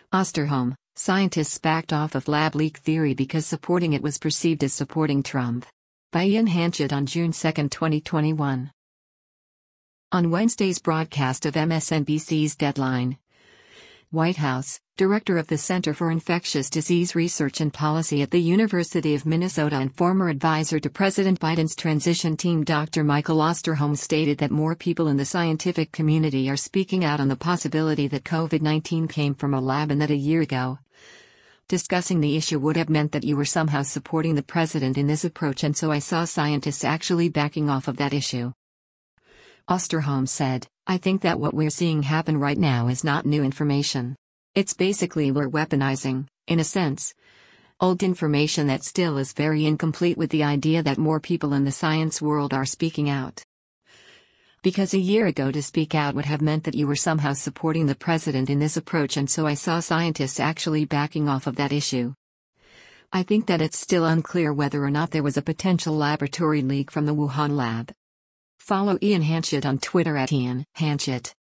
Osterholm, scientists backed off of lab leak theory because supporting it was perceived as supporting Trump. By Ian Hanchett on June 2, 2021. On Wednesday's broadcast of MSNBC's Deadline, White House, Director of the Center for Infectious Disease Research and Policy at the University of Minnesota and former advisor to President Biden's transition team Dr. Michael Osterholm stated that more people in the scientific community are speaking out on the possibility that COVID-19 came from a lab and that a year ago, discussing the issue would have meant that you were somehow supporting the president in this approach, and so I saw scientists actually backing off of that issue. Osterholm said, "I think that what we're seeing happen right now is not new information. It's basically we're weaponizing, in a sense, old information that still is very incomplete with the idea that more people in the science world are speaking out. Because a year ago to speak out would have meant that you were somehow supporting the president in this approach, and so I saw scientists actually backing off of that issue. I think that it's still unclear whether or not there was a potential laboratory leak from the Wuhan lab." Follow Ian Hanchett on Twitter at Ian Hanchett.